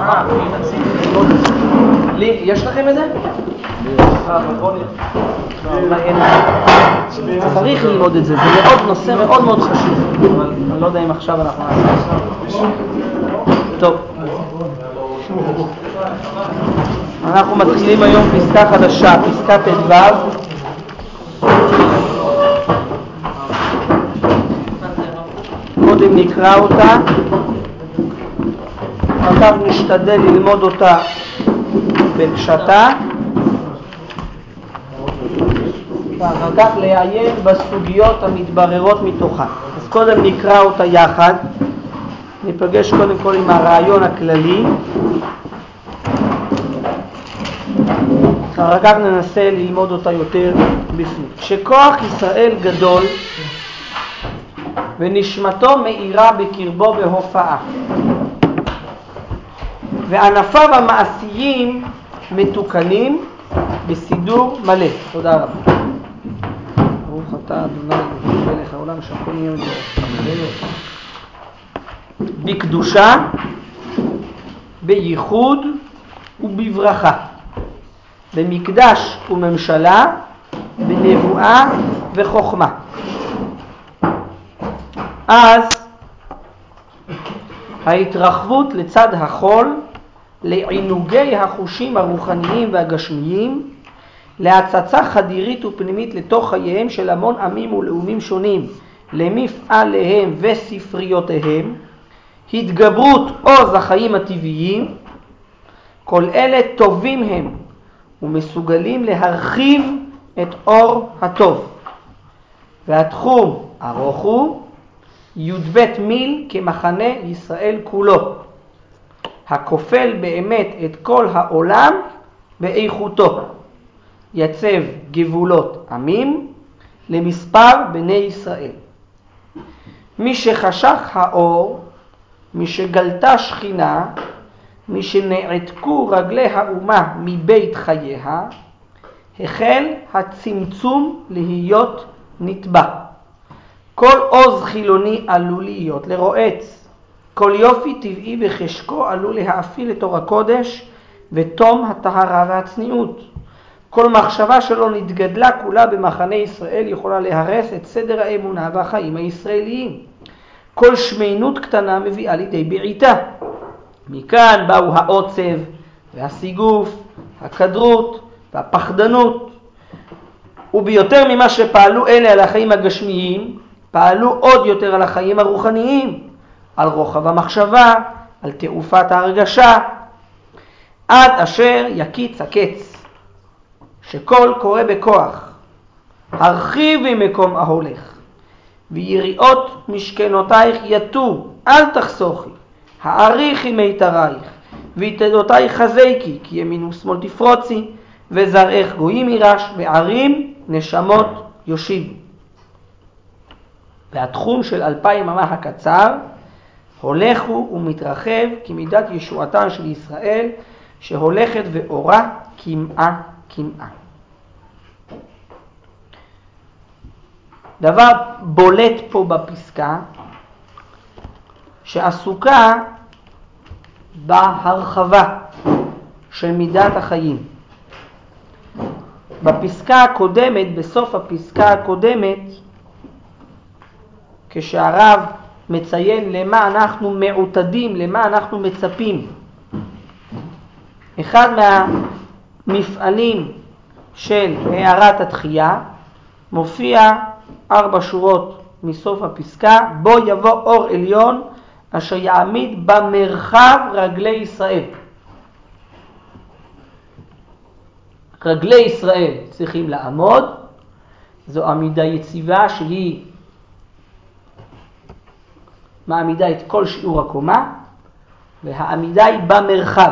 יש לכם את זה? צריך ללמוד את זה, זה מאוד נושא מאוד מאוד חשוב, אבל אני לא יודע אם עכשיו אנחנו נעשה. טוב, אנחנו מתחילים היום פסקה חדשה, פסקה ט"ו. קודם נקרא אותה, אחר כך נשתדל ללמוד אותה בפשטה, ואחר כך לעיין בסוגיות המתבררות מתוכה. אז קודם נקרא אותה יחד, ניפגש קודם כל עם הרעיון הכללי, אחר כך ננסה ללמוד אותה יותר בפנים. שכוח ישראל גדול ונשמתו מאירה בקרבו בהופעה, וענפיו המעשיים מתוקנים בסידור מלא. תודה רבה. ברוך אתה אדוני אלוהים מלך העולם שהכל נהיה בדברו. בקדושה, בייחוד ובברכה, במקדש וממשלה, בנבואה וחוכמה. אז ההתרחבות לצד החול, לעינוגי החושים הרוחניים והגשמיים, להצצה חדירית ופנימית לתוך חייהם של המון עמים ולאומים שונים, למפעליהם וספריותיהם, התגברות עוז החיים הטבעיים, כל אלה טובים הם ומסוגלים להרחיב את אור הטוב. והתחום ארוך הוא י"ב מיל כמחנה ישראל כולו, הכופל באמת את כל העולם באיכותו, יצב גבולות עמים למספר בני ישראל. מי שחשך האור, מי שגלתה שכינה, מי שנעתקו רגלי האומה מבית חייה, החל הצמצום להיות נטבע. כל עוז חילוני עלול להיות לרועץ, כל יופי טבעי וחשקו עלול להאפיל את אור הקודש ותום הטהרה והצניעות. כל מחשבה שלא נתגדלה כולה במחנה ישראל יכולה להרס את סדר האמונה והחיים הישראליים. כל שמיינות קטנה מביאה לידי בעיטה. מכאן באו העוצב והסיגוף, הכדרות והפחדנות. וביותר ממה שפעלו אלה על החיים הגשמיים, פעלו עוד יותר על החיים הרוחניים, על רוחב המחשבה, על תעופת ההרגשה, עד אשר יקיץ הקץ, שכל קורא בכוח, הרחיבי מקום ההולך, ויריעות משכנותייך יתו, אל תחסוכי, העריכי מיתרייך, ויתדותייך חזקי, כי ימין ושמאל תפרוצי, וזרעך גויים יירש, וערים נשמות יושיבו. והתחום של 2000 אמה הקצר הולך ומתרחב כמידת ישועתן של ישראל, שהולכת ואורה כמעה כמעה. דבר בולט פה בפסקה, שעסוקה בהרחבה של מידת החיים. בפסקה הקודמת, בסוף הפסקה הקודמת, כשהרב מציין למה אנחנו מעוטדים, למה אנחנו מצפים, אחד מהמפעלים של הערת התחייה מופיע 4 שורות מסוף הפסקה, בו יבוא אור עליון אשר יעמיד במרחב רגלי ישראל. רגלי ישראל צריכים לעמוד, זו עמידה יציבה שהיא מעמידה את כל שיעור הקומה, והעמידה היא במרחב.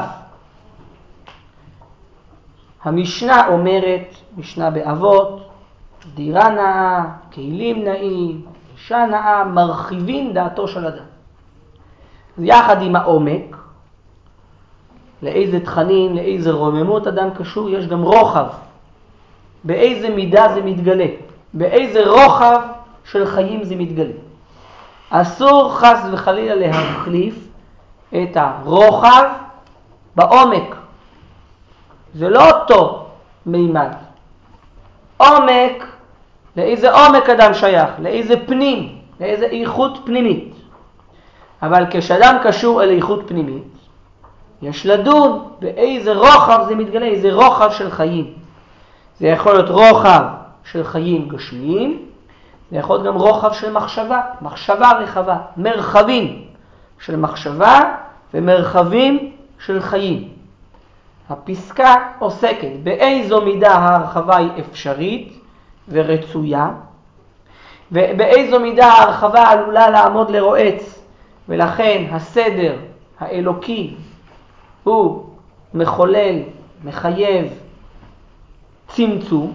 המשנה אומרת, משנה באבות, דירה נאה, כלים נאים, אישה נאה, מרחיבים דעתו של אדם. יחד עם העומק, לאיזה תכנים, לאיזה רוממות אדם קשור, יש גם רוחב. באיזה מידה זה מתגלה, באיזה רוחב של חיים זה מתגלה. אסור חס וחלילה להחליף את הרוחב בעומק. זה לא אותו מימד. עומק, לאיזה עומק אדם שייך, לאיזה פנים, לאיזה איכות פנימית. אבל כשאדם קשור אל איכות פנימית, יש לדון באיזה רוחב זה מתגלה, איזה רוחב של חיים. זה יכול להיות רוחב של חיים גשמיים, זה יכול להיות גם רוחב של מחשבה, מחשבה רחבה, מרחבים של מחשבה ומרחבים של חיים. הפסקה עוסקת באיזו מידה ההרחבה היא אפשרית ורצויה, ובאיזו מידה ההרחבה עלולה לעמוד לרועץ, ולכן הסדר האלוקי הוא מחולל, מחייב צמצום,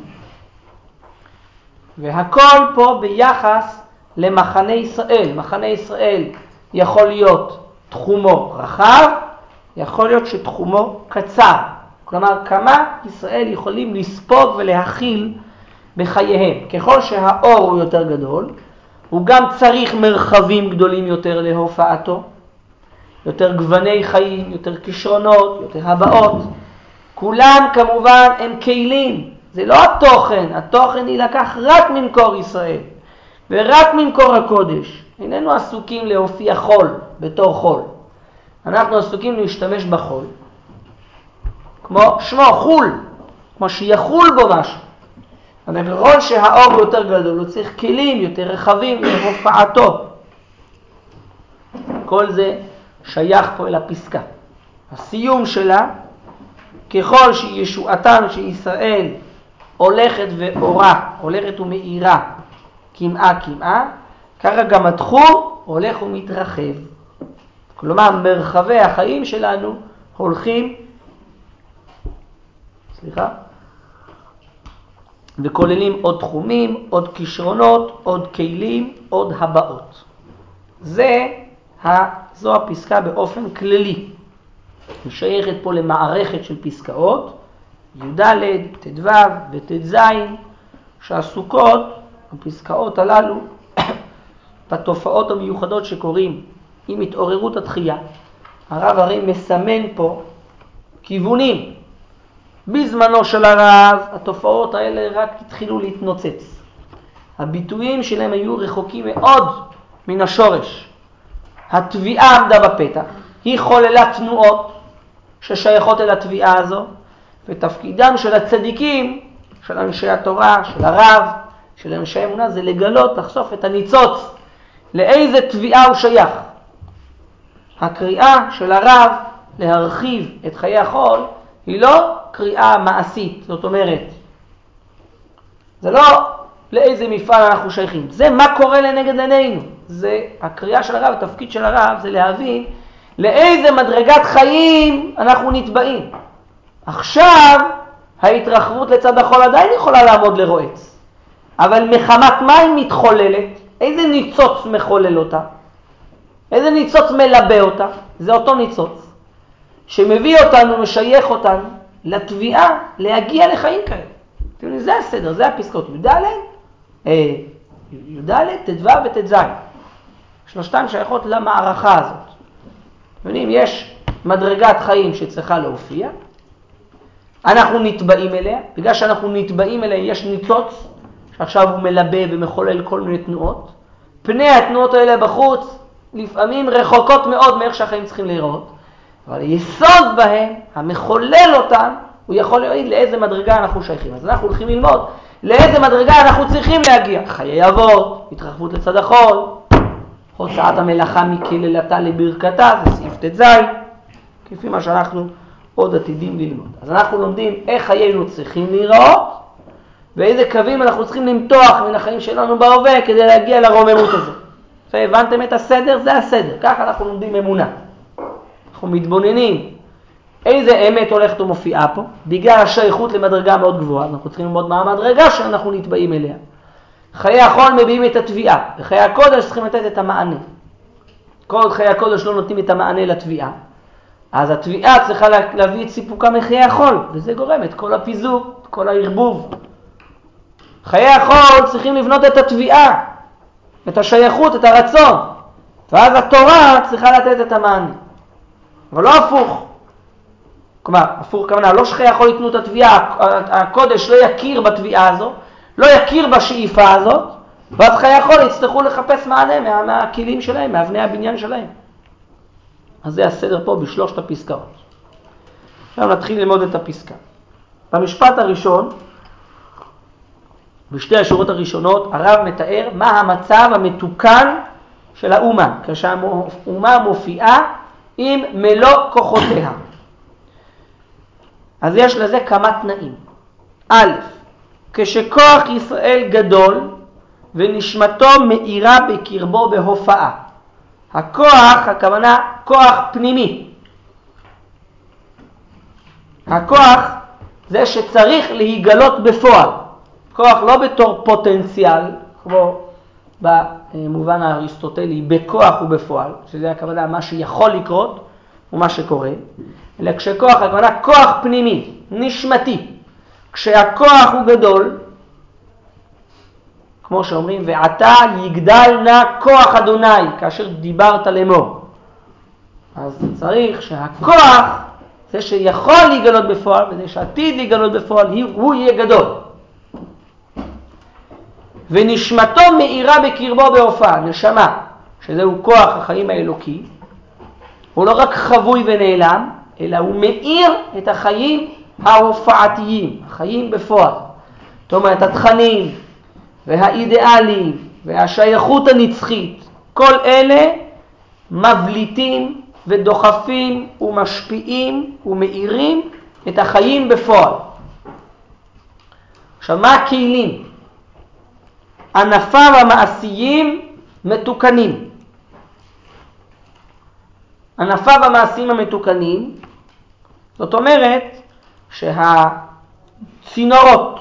והכל פה ביחס למחנה ישראל. מחנה ישראל יכול להיות תחומו רחב, יכול להיות שתחומו קצר. כלומר, כמה ישראל יכולים לספוג ולהכיל בחייהם. ככל שהאור הוא יותר גדול, הוא גם צריך מרחבים גדולים יותר להופעתו, יותר גווני חיים, יותר כישרונות, יותר הבאות. כולם כמובן הם כלים, זה לא התוכן, התוכן יילקח רק ממקור ישראל ורק ממקור הקודש. איננו עסוקים להופיע חול בתור חול, אנחנו עסוקים להשתמש בחול כמו שמו חול, כמו שיחול בו משהו. אבל ככל שהאור יותר גדול הוא צריך כלים יותר רחבים להופעתו. כל זה שייך פה אל הפסקה. הסיום שלה, ככל שישועתם של ישראל הולכת ואורה, הולכת ומאירה כמעה, ככה גם התחום הולך ומתרחב. כלומר, מרחבי החיים שלנו הולכים, וכוללים עוד תחומים, עוד כישרונות, עוד כלים, עוד הבאות. זו הפסקה באופן כללי. היא שייכת פה למערכת של פסקאות, י"ד, ט"ו וט"ז, שעסוקות, הפסקאות הללו, בתופעות המיוחדות שקורים עם התעוררות התחייה. הרב הרי מסמן פה כיוונים. בזמנו של הרב, התופעות האלה רק התחילו להתנוצץ. הביטויים שלהם היו רחוקים מאוד מן השורש. התביעה עמדה בפתח, היא חוללה תנועות ששייכות אל התביעה הזו, ותפקידם של הצדיקים, של אנשי התורה, של הרב, של אנשי אמונה, זה לגלות, לחשוף את הניצוץ, לאיזה תביעה הוא שייך. הקריאה של הרב להרחיב את חיי החול היא לא קריאה מעשית, זאת אומרת, זה לא לאיזה מפעל אנחנו שייכים, זה מה קורה לנגד עינינו. זה הקריאה של הרב, התפקיד של הרב זה להבין לאיזה מדרגת חיים אנחנו נתבעים. עכשיו ההתרחבות לצד החול עדיין יכולה לעמוד לרועץ, אבל מחמת מה היא מתחוללת? איזה ניצוץ מחולל אותה? איזה ניצוץ מלבה אותה? זה אותו ניצוץ שמביא אותנו, משייך אותנו לתביעה להגיע לחיים כאלה. זה הסדר, זה הפסקאות י"ד, ט"ו וט"ז. שלושתן שייכות למערכה הזאת. יש מדרגת חיים שצריכה להופיע, אנחנו נתבעים אליה, בגלל שאנחנו נתבעים אליה יש ניצוץ שעכשיו הוא מלבה ומחולל כל מיני תנועות. פני התנועות האלה בחוץ לפעמים רחוקות מאוד מאיך שהחיים צריכים להיראות, אבל היסוד בהם, המחולל אותם, הוא יכול להעיד לאיזה מדרגה אנחנו שייכים. אז אנחנו הולכים ללמוד לאיזה מדרגה אנחנו צריכים להגיע. חיי אבות, התרחבות לצד החול, הוצאת המלאכה מקללתה לברכתה, זה סעיף ט"ז, כפי מה שאנחנו עוד עתידים ללמוד. אז אנחנו לומדים איך חיינו צריכים להיראות, ואיזה קווים אנחנו צריכים למתוח מן החיים שלנו בהווה כדי להגיע לרוממות הזאת. הבנתם את הסדר? זה הסדר. ככה אנחנו לומדים אמונה. אנחנו מתבוננים איזה אמת הולכת ומופיעה פה, בגלל השייכות למדרגה מאוד גבוהה. אנחנו צריכים ללמוד מה המדרגה שאנחנו נתבעים אליה. חיי החול מביאים את התביעה, וחיי הקודש צריכים לתת את המענה. כל חיי הקודש לא נותנים את המענה לתביעה, אז התביעה צריכה להביא את סיפוקה מחיי החול, וזה גורם את כל הפיזור, את כל הערבוב. חיי החול צריכים לבנות את התביעה, את השייכות, את הרצון, ואז התורה צריכה לתת את המענה. אבל לא הפוך. כלומר, הפוך כוונה, לא שכיח לא ייתנו את התביעה, הקודש לא יכיר בתביעה הזו, לא יכיר בשאיפה הזאת, ואז שכיח לא יצטרכו לחפש מענה מהכלים שלהם, מאבני הבניין שלהם. אז זה הסדר פה בשלושת הפסקאות. עכשיו נתחיל ללמוד את הפסקה. במשפט הראשון, בשתי השורות הראשונות, הרב מתאר מה המצב המתוקן של האומה, כשהאומה מופיעה עם מלוא כוחותיה. אז יש לזה כמה תנאים. א', כשכוח ישראל גדול ונשמתו מאירה בקרבו בהופעה. הכוח, הכוונה, כוח פנימי. הכוח זה שצריך להיגלות בפועל. כוח לא בתור פוטנציאל, כמו במובן האריסטוטלי, בכוח ובפועל, שזה הכוונה מה שיכול לקרות ומה שקורה, אלא כשכוח, הכוונה כוח פנימי, נשמתי. כשהכוח הוא גדול, כמו שאומרים, ועתה יגדל נא כוח אדוני, כאשר דיברת לאמור. אז צריך שהכוח, זה שיכול להיגלות בפועל, וזה שעתיד להיגלות בפועל, הוא יהיה גדול. ונשמתו מאירה בקרבו בהופעה, נשמה, שזהו כוח החיים האלוקי, הוא לא רק חבוי ונעלם, אלא הוא מאיר את החיים ההופעתיים, החיים בפועל. זאת אומרת, התכנים והאידיאלים והשייכות הנצחית, כל אלה מבליטים ודוחפים ומשפיעים ומאירים את החיים בפועל. עכשיו, מה הכלים? ענפיו המעשיים מתוקנים. ענפיו המעשיים המתוקנים, זאת אומרת שהצינורות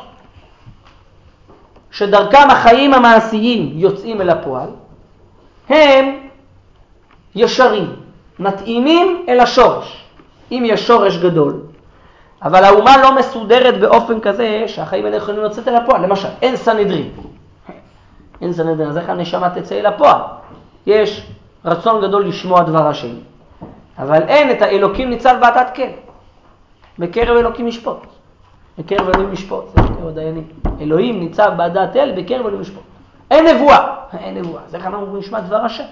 שדרכם החיים המעשיים יוצאים אל הפועל, הם ישרים, מתאימים אל השורש. אם יש שורש גדול, אבל האומה לא מסודרת באופן כזה שהחיים האלה יכולים לצאת אל הפועל. למשל, אין סנהדרין. אין סנהדרין, אז איך הנשמה תצא אל הפועל? יש רצון גדול לשמוע דבר השם, אבל אין את האלוקים ניצב ועדת כן. בקרב אלוקים ישפוט. בקרב אלוהים ישפוט, זה בקרב הדיינים. אלוהים ניצב בעדת אל, בקרב אלוהים ישפוט. אין נבואה. אין נבואה. אז איך אנחנו נשמע דבר השם?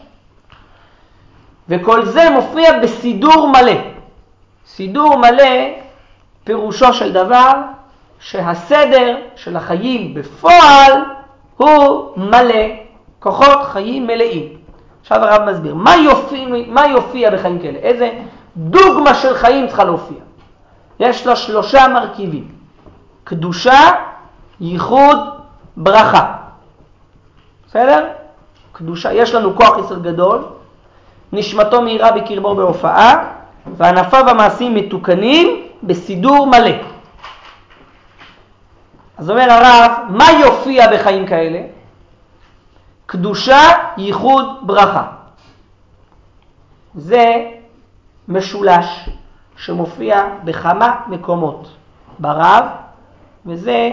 וכל זה מופיע בסידור מלא. סידור מלא פירושו של דבר שהסדר של החיים בפועל הוא מלא, כוחות חיים מלאים. עכשיו הרב מסביר, מה יופיע בחיים כאלה? איזה דוגמה של חיים צריכה להופיע? יש לה 3 מרכיבים. קדושה, ייחוד, ברכה. בסדר? קדושה, יש לנו כוח יסוד גדול, נשמתו מאירה בקרבו בהופעה, וענפיו המעשיים מתוקנים בסידור מלא. אז אומר הרב, מה יופיע בחיים כאלה? קדושה, ייחוד, ברכה. זה משולש שמופיע בכמה מקומות ברב, וזה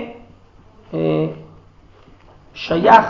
שייך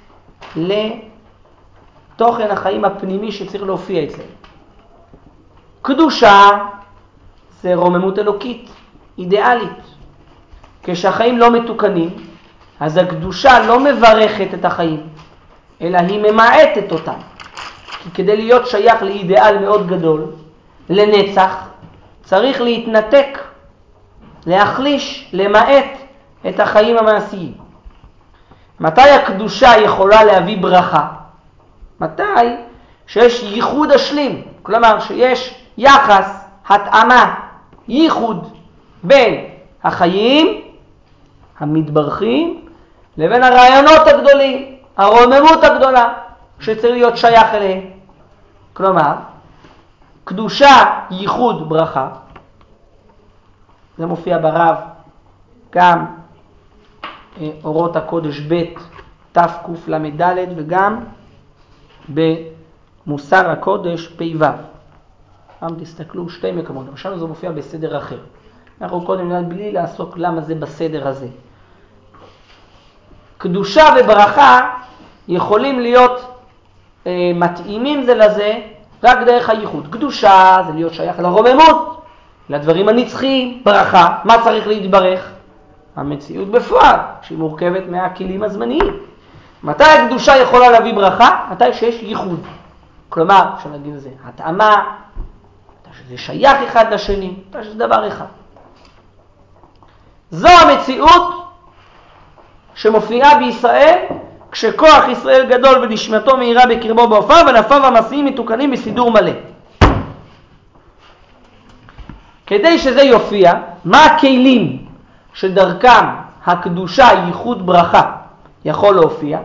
לתוכן החיים הפנימי שצריך להופיע אצלנו. קדושה זה רוממות אלוקית, אידיאלית. כשהחיים לא מתוקנים, אז הקדושה לא מברכת את החיים, אלא היא ממעטת אותם. כי כדי להיות שייך לאידיאל מאוד גדול, לנצח, צריך להתנתק, להחליש, למעט את החיים המעשיים. מתי הקדושה יכולה להביא ברכה? מתי שיש ייחוד השלים, כלומר שיש יחס, התאמה, ייחוד בין החיים המתברכים לבין הרעיונות הגדולים, הרוממות הגדולה שצריך להיות שייך אליהם. כלומר, קדושה, ייחוד, ברכה, זה מופיע ברב גם אורות הקודש ב' תקל"ד וגם במוסר הקודש פ"ו. פעם תסתכלו 2 מקומות, עכשיו זה מופיע בסדר אחר. אנחנו קודם נראה בלי לעסוק למה זה בסדר הזה. קדושה וברכה יכולים להיות מתאימים זה לזה רק דרך הייחוד. קדושה זה להיות שייך לרוממות, לדברים הנצחיים, ברכה. מה צריך להתברך? המציאות בפועל, שהיא מורכבת מהכלים הזמניים. מתי הקדושה יכולה להביא ברכה? מתי שיש ייחוד. כלומר, אפשר להגיד לזה, התאמה, שזה שייך אחד לשני, שזה דבר אחד. זו המציאות שמופיעה בישראל, כשכוח ישראל גדול ונשמתו מהירה בקרבו בהופעה, ונפיו המעשיים מתוקנים בסידור מלא. כדי שזה יופיע, מה הכלים שדרכם הקדושה, ייחוד ברכה, יכול להופיע?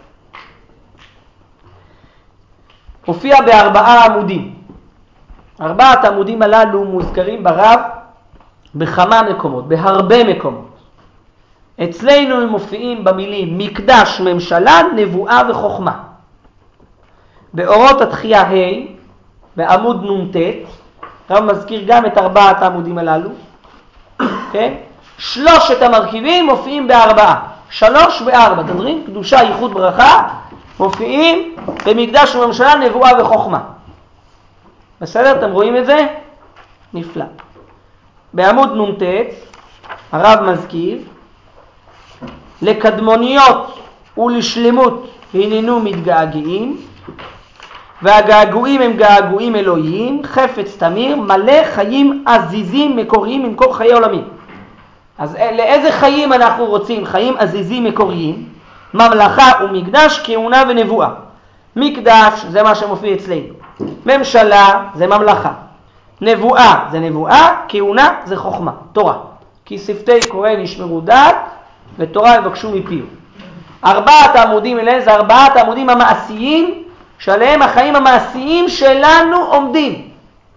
הופיע בארבעה עמודים. ארבעת העמודים הללו מוזכרים ברב בכמה מקומות, בהרבה מקומות. אצלנו הם מופיעים במילים מקדש, ממשלה, נבואה וחוכמה. באורות התחייה ה' בעמוד נ"ט, הרב מזכיר גם את ארבעת העמודים הללו. כן? שלושת המרכיבים מופיעים בארבעה. 3 ו4, תדרים, קדושה, ייחוד, ברכה, מופיעים במקדש וממשלה, נבואה וחוכמה. בסדר? אתם רואים את זה? נפלא. בעמוד נ"ט הרב מזכיר, לקדמוניות ולשלמות הננו מתגעגעים, והגעגועים הם געגועים אלוהיים, חפץ תמיר, מלא חיים עזיזים מקוריים ממקור חיי עולמים. אז לאיזה חיים אנחנו רוצים? חיים עזיזים מקוריים, ממלכה ומקדש, כהונה ונבואה. מקדש זה מה שמופיע אצלנו, ממשלה זה ממלכה, נבואה זה נבואה, כהונה זה חוכמה, תורה. כי שפתי קורא נשמרו דעת ותורה יבקשו מפיו. ארבעת העמודים האלה זה ארבעת העמודים המעשיים שעליהם החיים המעשיים שלנו עומדים.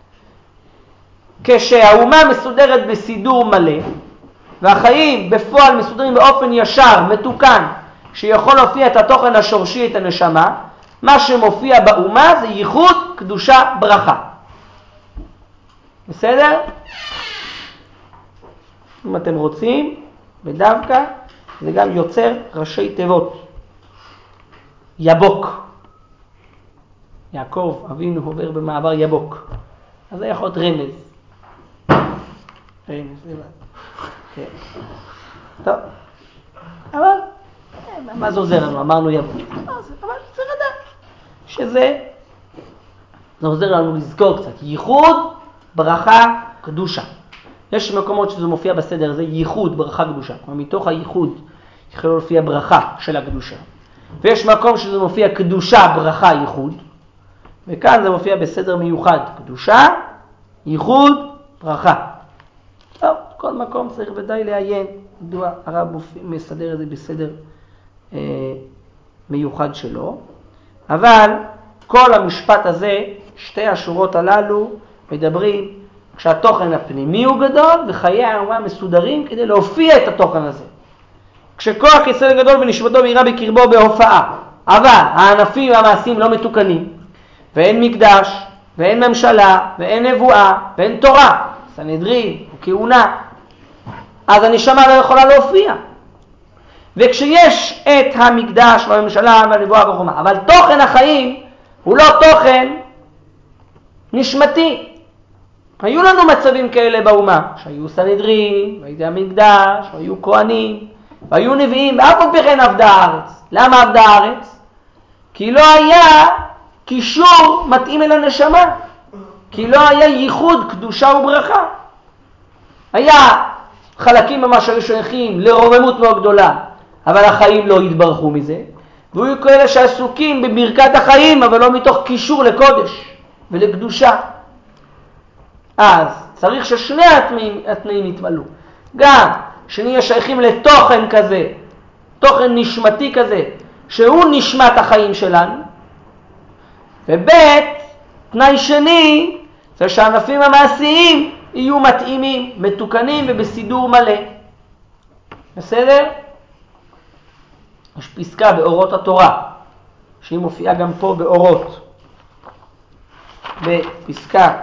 כשהאומה מסודרת בסידור מלא והחיים בפועל מסודרים באופן ישר, מתוקן, שיכול להופיע את התוכן השורשי, את הנשמה, מה שמופיע באומה זה ייחוד, קדושה, ברכה. בסדר? אם אתם רוצים, בדווקא זה גם יוצר ראשי תיבות. יבוק. יעקב אבינו עובר במעבר יבוק. אז זה יכול להיות רמז. רמז, לבד. כן. טוב. אבל, מה זה עוזר לנו? אמרנו יבוק. אבל צריך לדעת שזה, זה עוזר לנו לזכור קצת. ייחוד, ברכה, קדושה. יש מקומות שזה מופיע בסדר הזה, ייחוד, ברכה, קדושה. כלומר, מתוך הייחוד יכול להופיע ברכה של הקדושה. ויש מקום שזה מופיע קדושה, ברכה, ייחוד. וכאן זה מופיע בסדר מיוחד, קדושה, ייחוד, ברכה. טוב, כל מקום צריך ודאי לעיין, מדוע הרב מסדר את זה בסדר מיוחד שלו. אבל כל המשפט הזה, שתי השורות הללו, מדברים כשהתוכן הפנימי הוא גדול וחיי האומה מסודרים כדי להופיע את התוכן הזה. כשכוח ישראל גדול ונשמתו מהירה בקרבו בהופעה, אבל הענפים והמעשים לא מתוקנים, ואין מקדש, ואין ממשלה, ואין נבואה, ואין תורה, סנהדרין, כהונה, אז הנשמה לא יכולה להופיע. וכשיש את המקדש והממשלה והנבואה והחוכמה, אבל תוכן החיים הוא לא תוכן נשמתי. היו לנו מצבים כאלה באומה, שהיו סנהדרין, והייתי המקדש, והיו כהנים, והיו נביאים, ואף על פי כן עבדה הארץ. למה עבדה הארץ? כי לא היה קישור מתאים אל הנשמה, כי לא היה ייחוד, קדושה וברכה. היה חלקים ממש שהיו שייכים לרוממות מאוד גדולה, אבל החיים לא התברכו מזה, והיו כאלה שעסוקים בברכת החיים, אבל לא מתוך קישור לקודש ולקדושה. אז צריך ששני התנאים יתמלאו. גם שנהיה שייכים לתוכן כזה, תוכן נשמתי כזה, שהוא נשמת החיים שלנו. ובית, תנאי שני, זה שהענפים המעשיים יהיו מתאימים, מתוקנים ובסידור מלא. בסדר? יש פסקה באורות התורה, שהיא מופיעה גם פה באורות. בפסקה,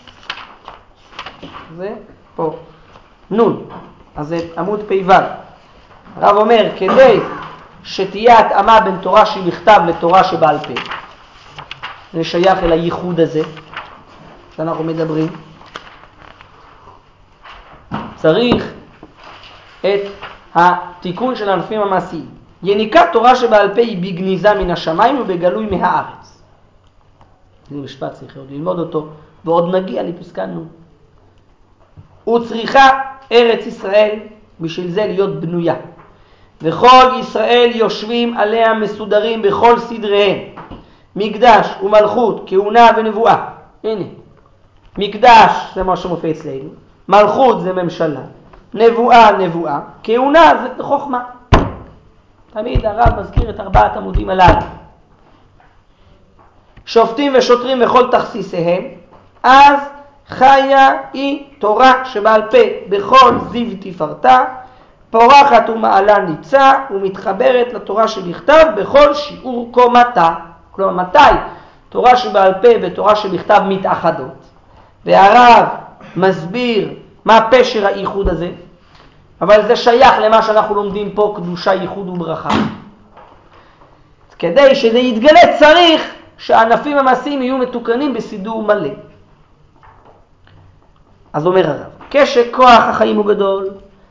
זה פה, נון, אז זה עמוד פ"ו. הרב אומר, כדי שתהיה התאמה בין תורה שהיא בכתב לתורה שבעל פה, זה שייך אל הייחוד הזה שאנחנו מדברים. צריך את התיקון של הענפים המעשיים. יניקת תורה שבעל פה היא בגניזה מן השמיים ובגלוי מהארץ. זה משפט צריך עוד ללמוד אותו, ועוד נגיע לפסקה נ'. וצריכה ארץ ישראל בשביל זה להיות בנויה. וכל ישראל יושבים עליה מסודרים בכל סדריהם. מקדש ומלכות, כהונה ונבואה. הנה, מקדש זה מה שמופיע אצלנו, מלכות זה ממשלה, נבואה, כהונה זה חוכמה. תמיד הרב מזכיר את 4 עמודים הללו. שופטים ושוטרים וכל תכסיסיהם, אז חיה היא תורה שבעל פה בכל זיו תפארתה, פורחת ומעלה ניצה ומתחברת לתורה שבכתב בכל שיעור קומתה. כלומר, מתי תורה שבעל פה ותורה שבכתב מתאחדות? והרב מסביר מה פשר האיחוד הזה, אבל זה שייך למה שאנחנו לומדים פה, קדושה, ייחוד וברכה. כדי שזה יתגלה צריך שהענפים המעשיים יהיו מתוקנים בסידור מלא. אז אומר הרב, כשכוח החיים הוא גדול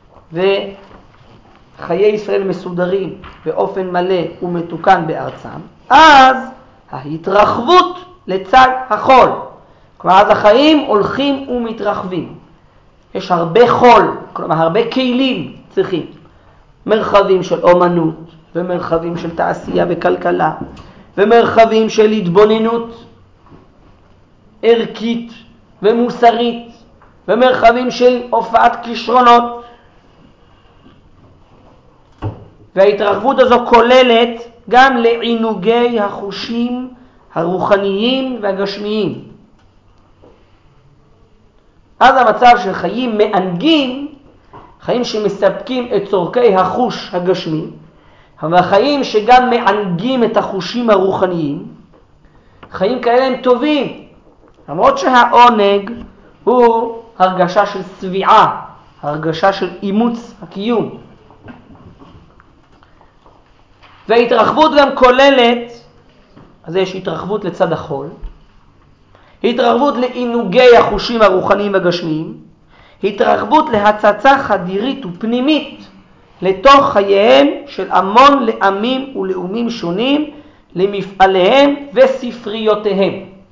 וחיי ישראל מסודרים באופן מלא ומתוקן בארצם, אז ההתרחבות לצד החול. כלומר, אז החיים הולכים ומתרחבים. יש הרבה חול, כלומר הרבה כלים צריכים. מרחבים של אומנות, ומרחבים של תעשייה וכלכלה, ומרחבים של התבוננות ערכית ומוסרית, ומרחבים של הופעת כישרונות. וההתרחבות הזו כוללת גם לעינוגי החושים הרוחניים והגשמיים. אז המצב של חיים מענגים, חיים שמספקים את צורכי החוש הגשמי, אבל חיים שגם מענגים את החושים הרוחניים, חיים כאלה הם טובים, למרות שהעונג הוא הרגשה של סביעה, הרגשה של אימוץ הקיום. וההתרחבות גם כוללת, אז יש התרחבות לצד החול, התרחבות לעינוגי החושים הרוחניים והגשמיים, התרחבות להצצה חדירית ופנימית לתוך חייהם של המון לעמים ולאומים שונים, למפעליהם וספריותיהם.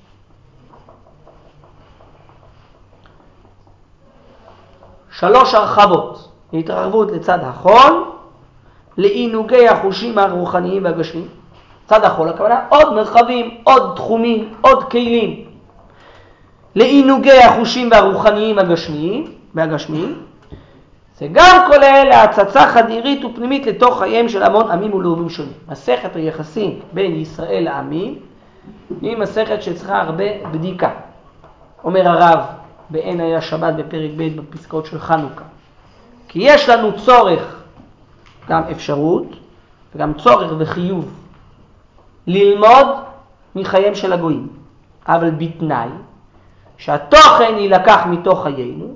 שלוש הרחבות, התרחבות לצד החול, לעינוגי החושים הרוחניים והגשמיים. צד החול הכוונה עוד מרחבים, עוד תחומים, עוד כלים. לעינוגי החושים והרוחניים והגשמיים, זה גם כולל להצצה חדירית ופנימית לתוך חייהם של המון עמים ולאומים שונים. מסכת היחסים בין ישראל לעמים היא מסכת שצריכה הרבה בדיקה. אומר הרב בעין היה שבת בפרק ב' בפסקאות של חנוכה. כי יש לנו צורך, גם אפשרות וגם צורך וחיוב, ללמוד מחייהם של הגויים, אבל בתנאי שהתוכן יילקח מתוך חיינו,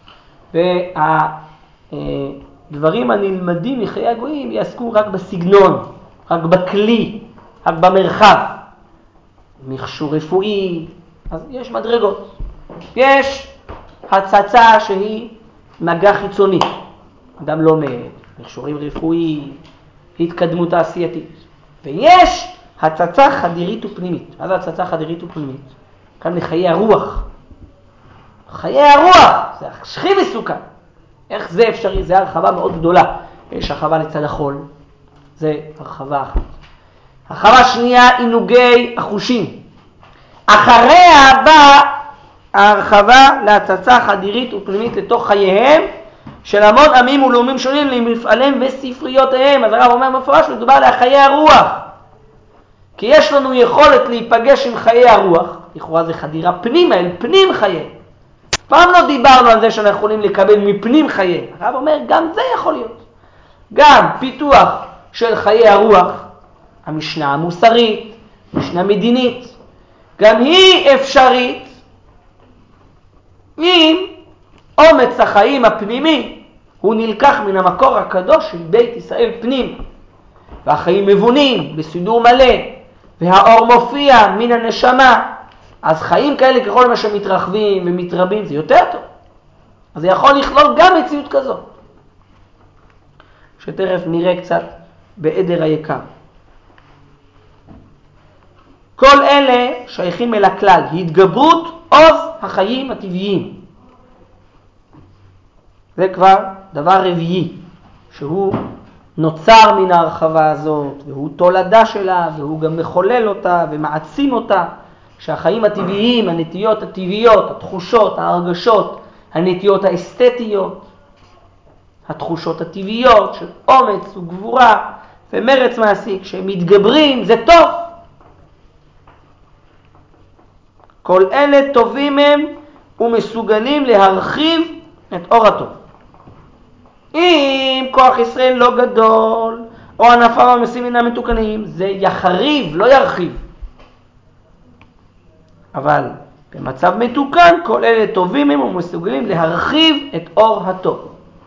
והדברים הנלמדים מחיי הגויים יעסקו רק בסגנון, רק בכלי, רק במרחב. מכשור רפואי, אז יש מדרגות. יש הצצה שהיא מגע חיצוני, אדם לומד, מכשורים רפואיים, התקדמות תעשייתית. ויש הצצה חדירית ופנימית. מה זה הצצה חדירית ופנימית? כאן לחיי הרוח. חיי הרוח, זה הכי מסוכן. איך זה אפשרי? זה הרחבה מאוד גדולה. יש הרחבה לצד החול, זה הרחבה אחת. הרחבה שנייה, עינוגי החושים. אחריה באה ההרחבה להצצה חדירית ופנימית לתוך חייהם של המון עמים ולאומים שונים, למפעליהם וספריותיהם. אז הרב אומר מפורש, מדובר על חיי הרוח. כי יש לנו יכולת להיפגש עם חיי הרוח, לכאורה זה חדירה פנימה, אל פנים חייהם. פעם לא דיברנו על זה שאנחנו יכולים לקבל מפנים חייהם. הרב אומר, גם זה יכול להיות. גם פיתוח של חיי הרוח, המשנה המוסרית, המשנה מדינית, גם היא אפשרית אם אומץ החיים הפנימי הוא נלקח מן המקור הקדוש של בית ישראל פנים, והחיים מבונים בסידור מלא, והאור מופיע מן הנשמה. אז חיים כאלה ככל מה שמתרחבים ומתרבים זה יותר טוב. אז זה יכול לכלול גם מציאות כזאת, שתכף נראה קצת בעדר היקר. כל אלה שייכים אל הכלל, התגברות עוז החיים הטבעיים. זה כבר דבר רביעי, שהוא נוצר מן ההרחבה הזאת, והוא תולדה שלה, והוא גם מחולל אותה ומעצים אותה, שהחיים הטבעיים, הנטיות הטבעיות, התחושות, ההרגשות, הנטיות האסתטיות, התחושות הטבעיות של אומץ וגבורה ומרץ מעשי, כשהם מתגברים זה טוב. כל אלה טובים הם ומסוגלים להרחיב את אור הטוב. אם כוח ישראל לא גדול, או ענפיו המסים אינם מתוקנים, זה יחריב, לא ירחיב. אבל במצב מתוקן, כל אלה טובים הם ומסוגלים להרחיב את אור הטוב.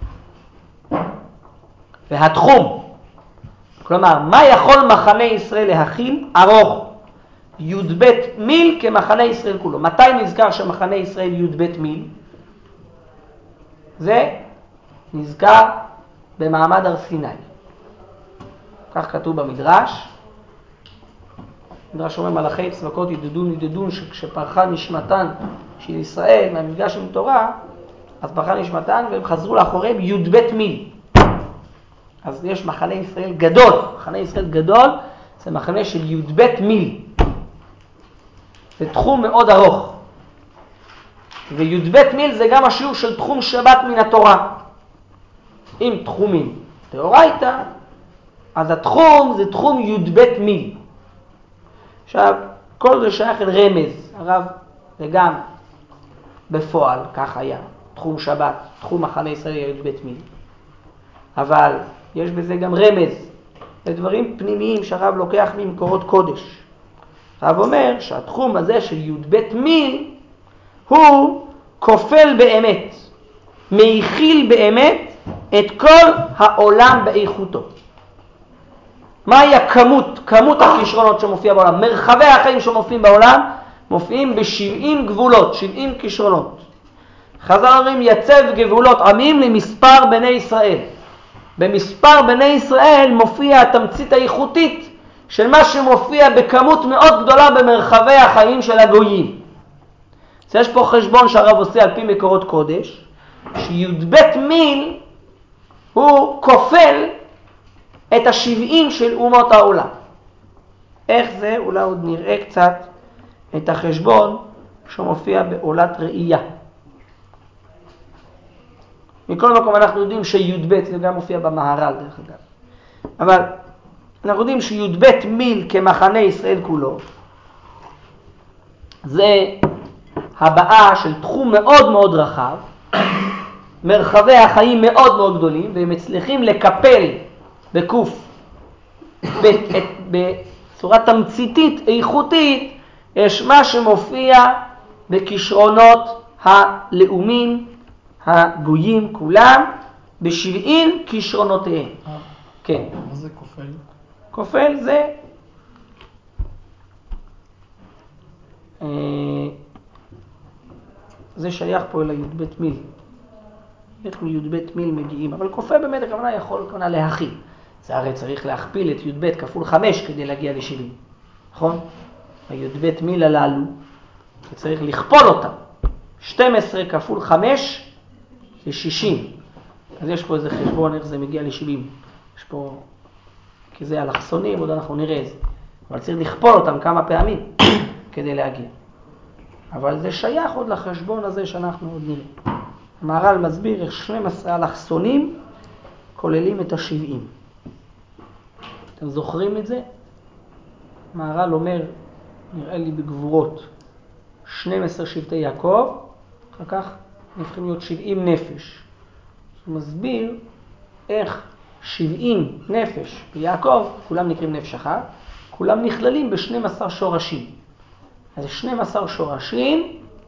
והתחום, כלומר, מה יכול מחנה ישראל להכיל? ארוך. י"ב מיל כמחנה ישראל כולו. מתי נזכר שמחנה ישראל י"ב מיל? זה נזכר במעמד הר סיני. כך כתוב במדרש. מדרש אומר מלאכי צבקות ידדון שכשפרחה נשמתן של ישראל מהמפגש עם תורה, אז פרחה נשמתן והם חזרו לאחוריהם י"ב מיל. אז יש מחנה ישראל גדול. מחנה ישראל גדול זה מחנה של י"ב מיל. זה תחום מאוד ארוך. וי"ב מיל זה גם השיעור של תחום שבת מן התורה. אם תחומים תאורייתא, אז התחום זה תחום י"ב מיל. עכשיו, כל זה שייך אל רמז, הרב, וגם בפועל, כך היה, תחום שבת, תחום מחנה ישראל י"ב מיל. אבל יש בזה גם רמז, לדברים פנימיים שהרב לוקח ממקורות קודש. הרב אומר שהתחום הזה של י"ב מיל הוא כופל באמת, מייחיל באמת את כל העולם באיכותו. מהי כמות הכישרונות שמופיע בעולם? מרחבי החיים שמופיעים בעולם מופיעים ב-70 גבולות, 70 כישרונות. חז"ל אומרים יצב גבולות עמים למספר בני ישראל. במספר בני ישראל מופיע התמצית האיכותית של מה שמופיע בכמות מאוד גדולה במרחבי החיים של הגויים. אז יש פה חשבון שהרב עושה על פי מקורות קודש, שי"ב מיל הוא כופל את ה-70 של אומות העולם. איך זה? אולי עוד נראה קצת את החשבון שמופיע בעולת ראייה. מכל מקום אנחנו יודעים שי"ב, זה גם מופיע במהר"ל דרך אגב. אבל אנחנו יודעים שי"ב מיל כמחנה ישראל כולו, זה הבאה של תחום מאוד מאוד רחב, מרחבי החיים מאוד מאוד גדולים, והם מצליחים לקפל בקוף, בצורה תמציתית, איכותית, יש מה שמופיע בכישרונות הלאומים, הגויים כולם, ב-70 כישרונותיהם. כן. מה זה כופל? כופל זה זה שייך פה אל הי"ב מיל. איך מי"ב מיל מגיעים? אבל כופל באמת הכוונה יכול כמובן להכיל. זה הרי צריך להכפיל את י"ב כפול 5 כדי להגיע ל-70. נכון? הי"ב מיל הללו, צריך לכפול אותם. 12 כפול 5 זה 60. אז יש פה איזה חשבון איך זה מגיע ל-70. יש פה, כי זה אלכסונים, עוד אנחנו נראה את זה. אבל צריך לכפול אותם כמה פעמים כדי להגיע. אבל זה שייך עוד לחשבון הזה שאנחנו עוד נראה. המהר"ל מסביר איך 12 אלכסונים כוללים את ה-70. אתם זוכרים את זה? המהר"ל אומר, נראה לי בגבורות, 12 שבטי יעקב, אחר כך נפכים להיות 70 נפש. הוא מסביר איך 70 נפש ביעקב, כולם נקראים נפש אחת, כולם נכללים ב-12 שורשים. אז 12 שורשים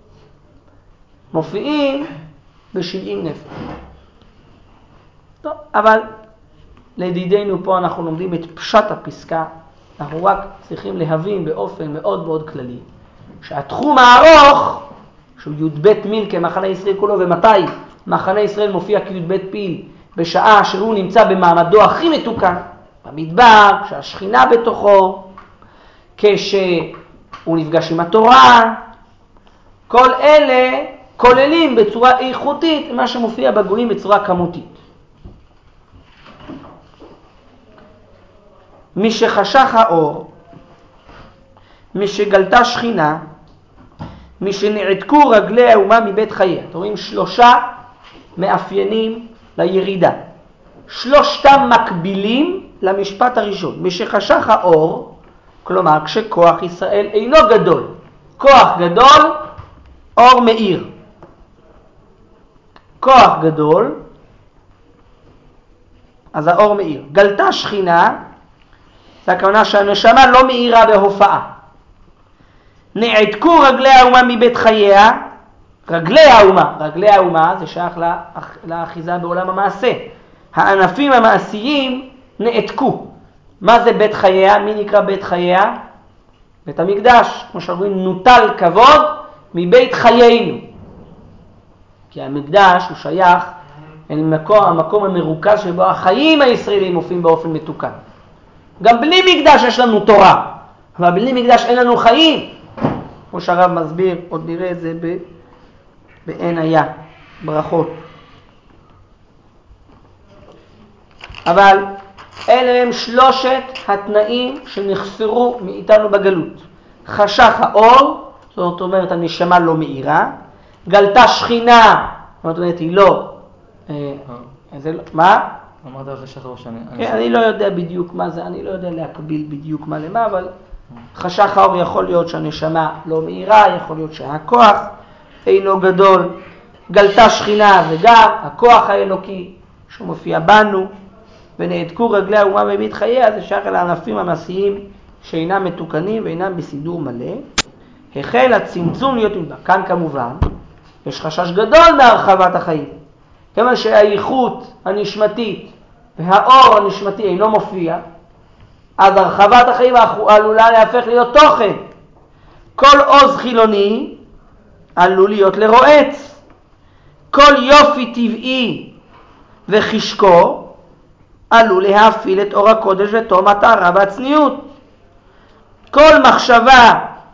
מופיעים ב-70 נפש. טוב, אבל לידידינו פה אנחנו לומדים את פשט הפסקה, אנחנו רק צריכים להבין באופן מאוד מאוד כללי, שהתחום הארוך, שהוא י"ב מיל כמחנה ישראל כולו, ומתי מחנה ישראל מופיע כי"ב פיל, בשעה שהוא נמצא במעמדו הכי מתוקן, במדבר, כשהשכינה בתוכו, כשהוא נפגש עם התורה. כל אלה כוללים בצורה איכותית מה שמופיע בגויים בצורה כמותית. משחשך האור, משגלתה שכינה, משנעתקו רגלי האומה מבית חייה. אתם רואים 3 מאפיינים לירידה. 3 מקבילים למשפט הראשון. משחשך האור, כלומר כשכוח ישראל אינו גדול. כוח גדול, אור מאיר. כוח גדול, אז האור מאיר. גלתה שכינה, זה הכוונה שהנשמה לא מאירה בהופעה. נעתקו רגלי האומה מבית חייה. רגלי האומה זה שייך לאחיזה בעולם המעשה. הענפים המעשיים נעתקו. מה זה בית חייה? מי נקרא בית חייה? בית המקדש. כמו שאומרים, נוטל כבוד מבית חיינו. כי המקדש הוא שייך אל המקום המרוכז שבו החיים הישראלים מופיעים באופן מתוקן. גם בלי מקדש יש לנו תורה, אבל בלי מקדש אין לנו חיים. כמו שהרב מסביר, עוד נראה את זה בעין היה, ברכות. אבל אלה הם 3 התנאים שנחסרו מאיתנו בגלות. חשך האור, זאת אומרת הנשמה לא מאירה. גלתה שכינה, זאת אומרת היא לא... מה? אמרת על חשך האור שאני... כן, אני לא יודע בדיוק מה זה, אני לא יודע להקביל בדיוק מה למה, אבל חשך האור יכול להיות שהנשמה לא מאירה, יכול להיות שהכוח אינו גדול. גלתה שכינה וגם הכוח האלוקי שמופיע בנו, ונעתקו רגלי האומה מבית חייה, זה שייך אל הענפים המעשיים שאינם מתוקנים ואינם בסידור מלא. החל הצמצום להיות מדבר. כאן כמובן יש חשש גדול מהרחבת החיים. כמה שהאיכות הנשמתית והאור הנשמתי אינו מופיע, אז הרחבת החיים עלולה להפך להיות תוכן. כל עוז חילוני עלול להיות לרועץ. כל יופי טבעי וחשקו עלול להפעיל את אור הקודש ותום הטהרה והצניעות. כל מחשבה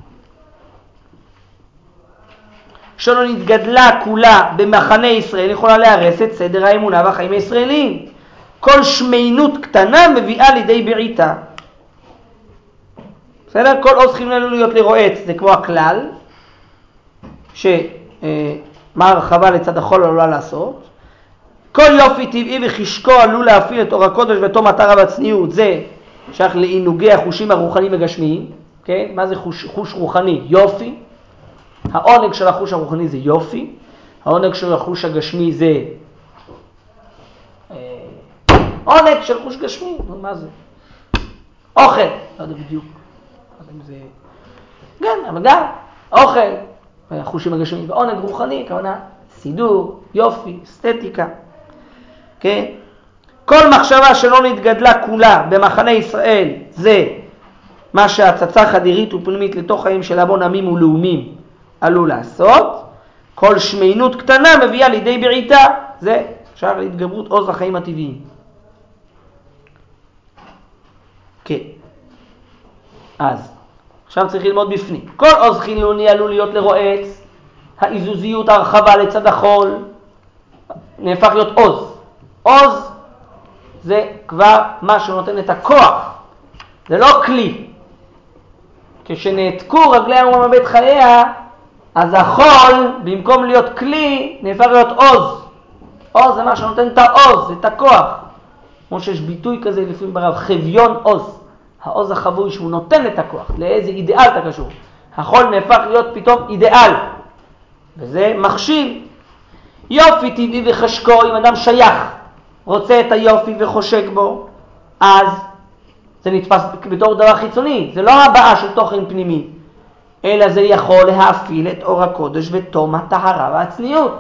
שלא נתגדלה כולה במחנה ישראל יכולה להרס את סדר האמונה והחיים הישראליים. כל שמיינות קטנה מביאה לידי בעיטה. בסדר? כל עוז חילוני עלול להיות לרועץ, זה כמו הכלל, מה הרחבה לצד החול עלולה לעשות. כל יופי טבעי וחשקו עלול להפעיל את אור הקודש ותום הטהרה והצניעות, זה שייך לעינוגי החושים הרוחניים הגשמיים. כן? מה זה חוש רוחני? יופי. העונג של החוש הרוחני זה יופי. העונג של החוש הגשמי זה עונג של חוש גשמי. מה זה? אוכל. לא יודע בדיוק. זה... כן, אבל גם אוכל, החושים הגשמיים ועונג רוחני, כמובן סידור, יופי, אסתטיקה. כן? כל מחשבה שלא נתגדלה כולה במחנה ישראל זה מה שהצצה חדירית ופנימית לתוך חיים של המון עמים ולאומים עלול לעשות. כל שמיינות קטנה מביאה לידי בעיטה, זה שער להתגברות עוז החיים הטבעיים. כן. אז עכשיו צריך ללמוד בפנים. כל עוז חילוני עלול להיות לרועץ, האיזוזיות, הרחבה לצד החול, נהפך להיות עוז. עוז זה כבר מה שנותן את הכוח, זה לא כלי. כשנעתקו רגלי האומה מבית חייה, אז החול, במקום להיות כלי, נהפך להיות עוז. עוז זה מה שנותן את העוז, את הכוח. כמו שיש ביטוי כזה לפעמים ברב, חביון עוז. העוז החבוי שהוא נותן את הכוח, לאיזה אידאל אתה קשור. החול נהפך להיות פתאום אידאל, וזה מכשיל. יופי טבעי וחשקו, אם אדם שייך, רוצה את היופי וחושק בו, אז זה נתפס בתור דבר חיצוני, זה לא הבעה של תוכן פנימי, אלא זה יכול להפעיל את אור הקודש ותום הטהרה והצניעות.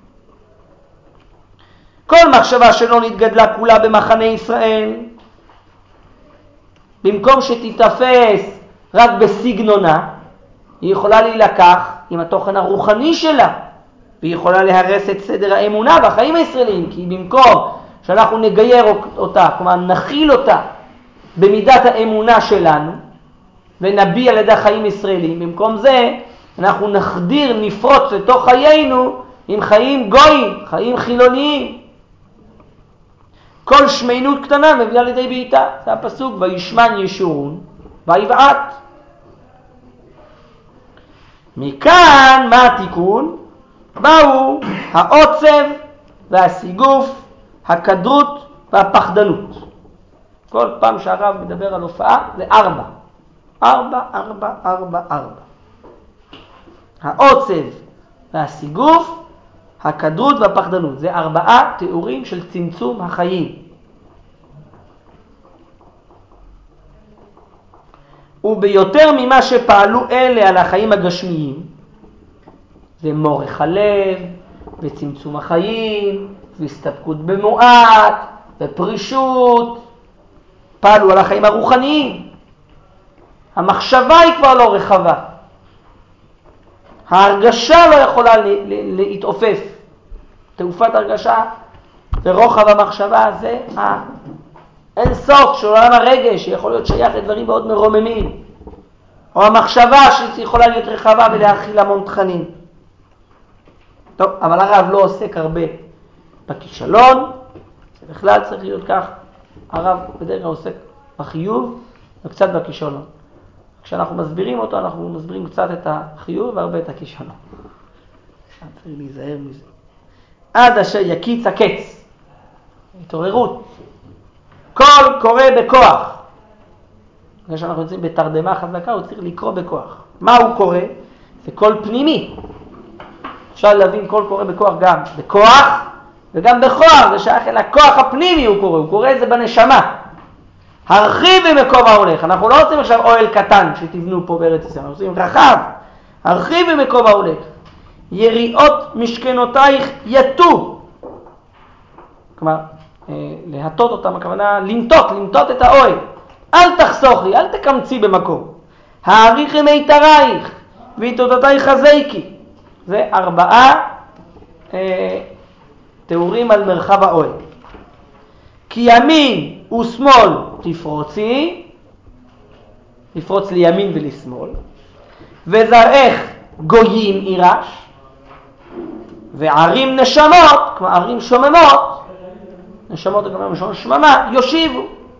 כל מחשבה שלא נתגדלה כולה במחנה ישראל, במקום שתתפס רק בסגנונה, היא יכולה להילקח עם התוכן הרוחני שלה, והיא יכולה להרס את סדר האמונה והחיים הישראליים, כי במקום שאנחנו נגייר אותה, כלומר נכיל אותה במידת האמונה שלנו, ונביע על ידי חיים ישראלים, במקום זה אנחנו נחדיר, נפרוץ לתוך חיינו עם חיים גויים, חיים חילוניים. כל שמינות קטנה מביאה לידי בעיטה. זה הפסוק, וישמן ישורון ויבעט. מכאן מה התיקון? מהו העוצב והסיגוף, הכדרות והפחדנות. כל פעם שהרב מדבר על הופעה זה 4. 4, 4, 4, 4. העוצב והסיגוף, הכדרות והפחדנות. זה 4 תיאורים של צמצום החיים. וביותר ממה שפעלו אלה על החיים הגשמיים, זה מורך הלב, וצמצום החיים, והסתפקות במועט, ופרישות, פעלו על החיים הרוחניים. המחשבה היא כבר לא רחבה. ההרגשה לא יכולה להתעופף. תעופת הרגשה ורוחב המחשבה זה אין סוף של עולם הרגש, שיכול להיות שייך לדברים מאוד מרוממים. או המחשבה שיכולה להיות רחבה ולהכיל המון תכנים. טוב, אבל הרב לא עוסק הרבה בכישלון, זה בכלל צריך להיות כך. הרב בדרך כלל עוסק בחיוב וקצת בכישלון. כשאנחנו מסבירים אותו, אנחנו מסבירים קצת את החיוב והרבה את הכישלון. צריך להיזהר מזה. עד אשר יקיץ הקץ. התעוררות. קול קורא בכוח. אחרי שאנחנו יוצאים בתרדמה חזקה, הוא צריך לקרוא בכוח. מה הוא קורא? זה קול פנימי. אפשר להבין קול קורא בכוח גם בכוח, וגם בכוח. זה שייך אל הכוח הפנימי הוא קורא. הוא קורא את זה בנשמה. הרחיב במקום ההולך. אנחנו לא רוצים עכשיו אוהל קטן שתבנו פה בארץ ישראל. אנחנו רוצים רחב. הרחיב במקום ההולך. יריעות משכנותייך יטו. כלומר, להטות אותם, הכוונה למטות את האוהל. אל תחסוכי, אל תקמצי במקום. העריכי מיתרייך, ויתודתייך חזקי. זה 4 תיאורים על מרחב האוהל. כי ימין ושמאל תפרוצי, לפרוץ לימין ולשמאל, וזרעך גויים יירש, וערים נשמות, כמו ערים שוממות, נשמות גם משום שממה, יושיבו.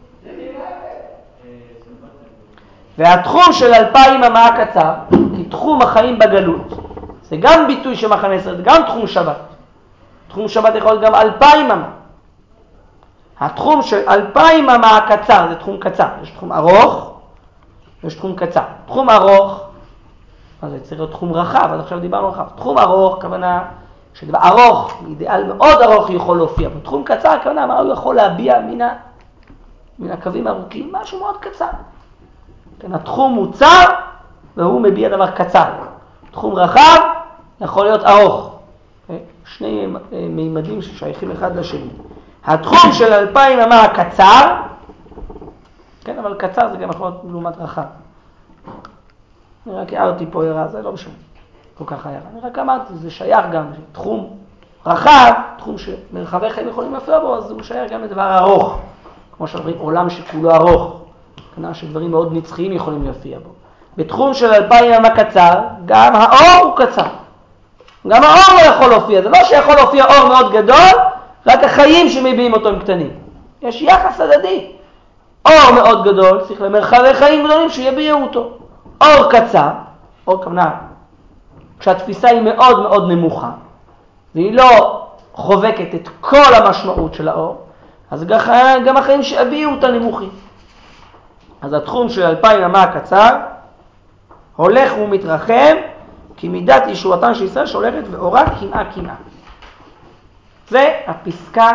והתחום של 2000 אמה הקצר, כי תחום החיים בגלות, זה גם ביטוי של מחנה ישראל, זה גם תחום שבת. תחום שבת יכול להיות גם 2000 אמה. התחום של 2000 אמה הקצר זה תחום קצר. יש תחום ארוך, יש תחום קצר. תחום ארוך, אז זה צריך להיות תחום רחב, אז עכשיו דיברנו רחב. תחום ארוך, כוונה שדבר ארוך, אידיאל מאוד ארוך יכול להופיע. בתחום קצר, כוונה מה הוא יכול להביע מן הקווים הארוכים, משהו מאוד קצר. כן, התחום הוא צר, והוא מביע דבר קצר. תחום רחב יכול להיות ארוך. שני מימדים ששייכים אחד לשני. התחום של 2000 אמה הקצר, כן, אבל קצר זה גם יכול להיות לעומת רחב. אני רק הערתי פה הערה, זה לא משנה, כל כך הערה. אני רק אמרתי, זה שייך גם תחום רחב, תחום שמרחבי חיים יכולים להפריע בו, אז הוא שייך גם לדבר ארוך. כמו שאומרים, עולם שכולו ארוך. כנראה שדברים מאוד נצחיים יכולים להופיע בו. בתחום של 2000 אמה קצר, גם האור הוא קצר. גם האור לא יכול להופיע. זה לא שיכול להופיע אור מאוד גדול, רק החיים שמביאים אותו הם קטנים. יש יחס הדדי. אור מאוד גדול, צריך למרחבי חיים גדולים שיביאו אותו. אור קצר, אור כמובן, כשהתפיסה היא מאוד מאוד נמוכה, והיא לא חובקת את כל המשמעות של האור, אז גם החיים שהביאו אותה נמוכים. אז התחום של 2000 אמה הקצר הולך ומתרחב כי מידת ישועתן של ישראל שהולכת ואורה קמעה. זה הפסקה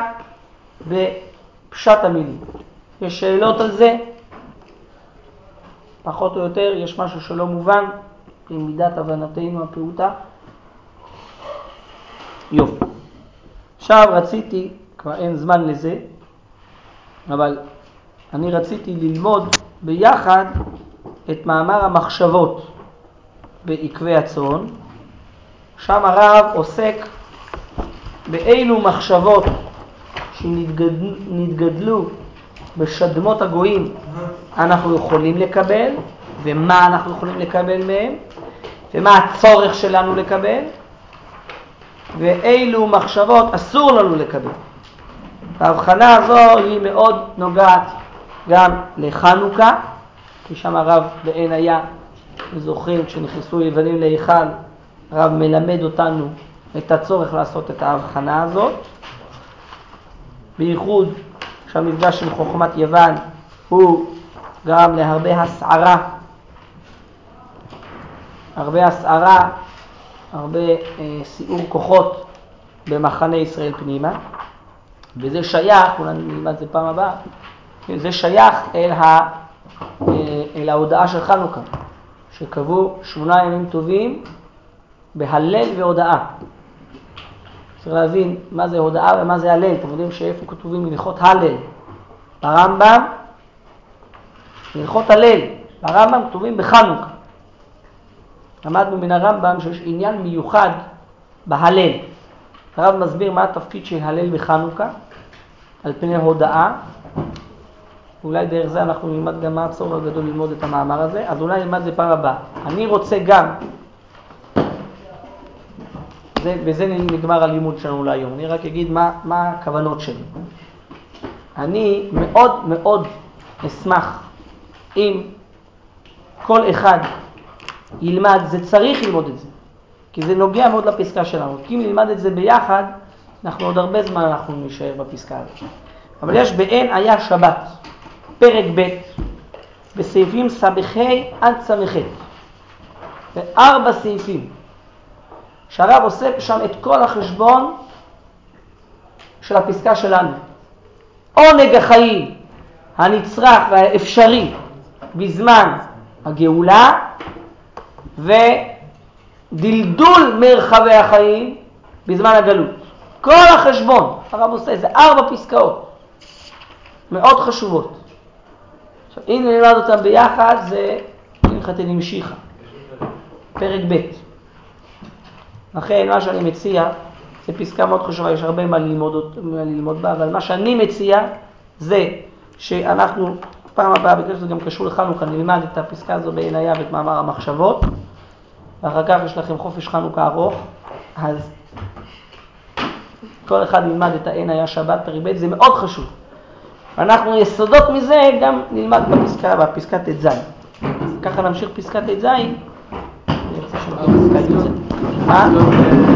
בפשט המילים. יש שאלות על זה? פחות או יותר יש משהו שלא מובן עם מידת הבנתנו הפעוטה? יופי. עכשיו רציתי, כבר אין זמן לזה, אבל אני רציתי ללמוד ביחד את מאמר המחשבות בעקבי הצאן, שם הרב עוסק באילו מחשבות שנתגדלו בשדמות הגויים אנחנו יכולים לקבל, ומה אנחנו יכולים לקבל מהם, ומה הצורך שלנו לקבל, ואילו מחשבות אסור לנו לקבל. ההבחנה הזו היא מאוד נוגעת גם לחנוכה, כי שם הרב בעין היה, זוכרים, כשנכנסו יוונים להיכל, הרב מלמד אותנו את הצורך לעשות את ההבחנה הזאת. בייחוד שהמפגש עם חוכמת יוון הוא גרם להרבה הסערה, הרבה סיעור כוחות במחנה ישראל פנימה, וזה שייך, אולי נלמד זה פעם הבאה, זה שייך אל ההודעה של חנוכה, שקבעו 8 ימים טובים בהלל והודעה. צריך להבין מה זה הודעה ומה זה הלל. אתם יודעים שאיפה כתובים הלכות הלל? ברמב"ם, הלכות הלל, ברמב"ם כתובים בחנוכה. למדנו מן הרמב"ם שיש עניין מיוחד בהלל. הרב מסביר מה התפקיד של הלל בחנוכה, על פני הודעה. אולי דרך זה אנחנו נלמד גם מה הצורך הגדול ללמוד את המאמר הזה, אז אולי נלמד זה פעם הבאה. אני רוצה גם, וזה נגמר הלימוד שלנו להיום, אני רק אגיד מה הכוונות שלי. אני מאוד מאוד אשמח אם כל אחד ילמד, זה צריך ללמוד את זה, כי זה נוגע מאוד לפסקה שלנו. כי אם נלמד את זה ביחד, אנחנו עוד הרבה זמן אנחנו נשאר בפסקה הזאת. אבל יש בעין היה שבת, פרק ב', בסעיפים סבכי עד סמכי, 4 סעיפים, שהרב עושה שם את כל החשבון של הפסקה שלנו. עונג החיים הנצרך והאפשרי בזמן הגאולה, ודלדול מרחבי החיים בזמן הגלות. כל החשבון הרב עושה, זה 4 פסקאות מאוד חשובות. עכשיו, אם נלמד אותם ביחד, זה הלכת נמשיכה, פרק ב'. לכן מה שאני מציע, זה פסקה מאוד חשובה, יש הרבה מה ללמוד בה, אבל מה שאני מציע זה שאנחנו פעם הבאה, בגלל שזה גם קשור לחנוכה, נלמד את הפסקה הזו בעין היה ואת מאמר המחשבות, ואחר כך יש לכם חופש חנוכה ארוך, אז כל אחד נלמד את העין היה שבת פרק ב', זה מאוד חשוב. אנחנו יסודות מזה גם נלמד בפסקת ט"ז. ככה נמשיך פסקת ט"ז. אני רוצה שנתחיל פסקה י"ז.